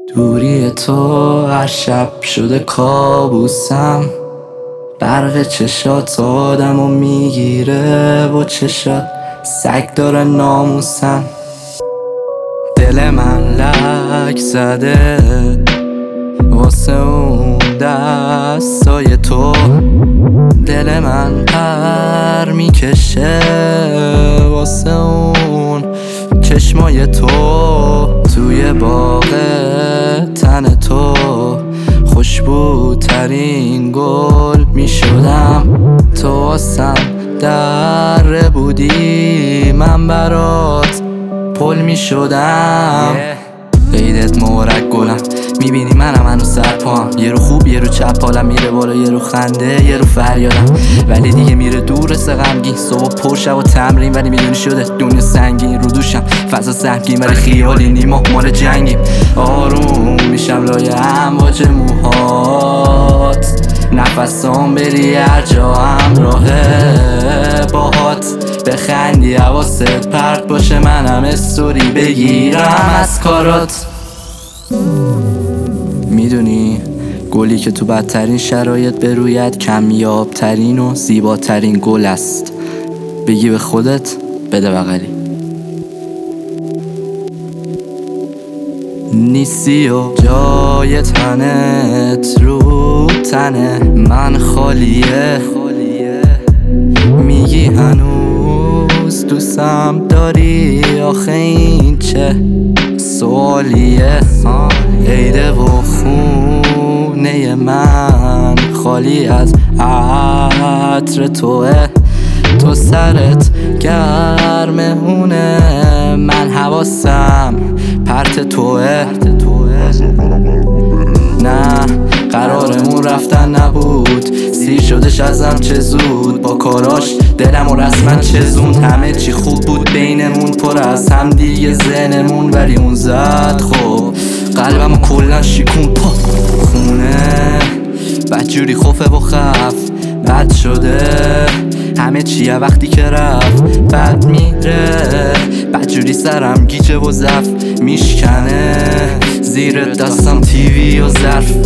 دوری تو هر شب شده کابوسم. برق چشات آدمو میگیره و چشات سگ داره ناموسم. دل من لک زده واسه اون دستای تو، دل من پر میکشه واسه اون چشمای تو. توی باغ تن تو خوشبوترین گل میشدم. تو واسم دره بودی، من برات پل میشدم. عیدت مبارک گلم، میبینی منم هنو سرپام. یه رو خوب یه رو چپ، حالم میره بالا یه رو خنده یه رو فریادم. ولی دیگه میره دور غمگین، صبح پر شب و تمرین. ولی میدونی شده دنیا سنگین، رو دوشم فضا سهمگین ولی خیالی نیما مال جنگیم. آروم میشم لای امواج موهات، نفسام بری هر جا همراهه باهات. بخندی حواست پرت باشه، منم استوری بگیرم از کارات. میدونی گلی که تو بدترین شرایط بروید کمیابترین و زیباترین گل است. بگی به خودت بده بغلی. نیستی و جای تنت رو تنه من خالیه. میگی هنوز دوستم داری، آخه این چه سوالیه؟ عیده و خونه من خالی از عطر توه. تو سرت گرمهونه، من حواسم پرت توه. نه قرارمون رفتن نبود، سیر شدش ازم چه زود. با کاراش دلم و رسما چزون، همه چی خوب بود بینمون، پر از هم دیگه ذهنمون. ولی اون زد خب قلبم و کلن شیکون پا خونه. بدجوری خوفه و خف بد شده همه چیه وقتی که رفت. بد میره بدجوری سرم گیجه و ضعف میشکنه، زیر دستم تیوی و ظرف.